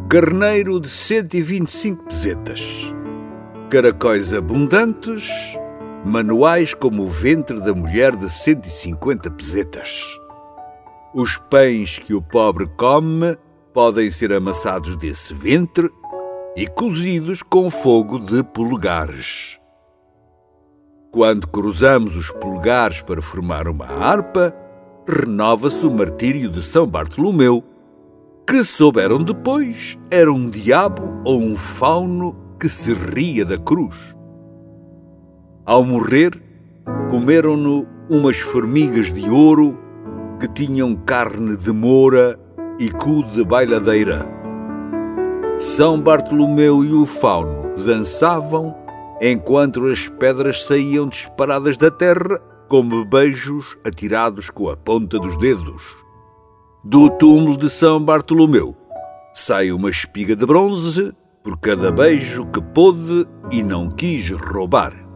carneiro de 125 pesetas, caracóis abundantes, manuais como o ventre da mulher de 150 pesetas. Os pães que o pobre come podem ser amassados desse ventre e cozidos com fogo de polegares. Quando cruzamos os polegares para formar uma harpa, renova-se o martírio de São Bartolomeu, que souberam depois era um diabo ou um fauno que se ria da cruz. Ao morrer, comeram-no umas formigas de ouro que tinham carne de moura e cu de bailadeira. São Bartolomeu e o fauno dançavam enquanto as pedras saíam disparadas da terra como beijos atirados com a ponta dos dedos. Do túmulo de São Bartolomeu sai uma espiga de bronze por cada beijo que pôde e não quis roubar.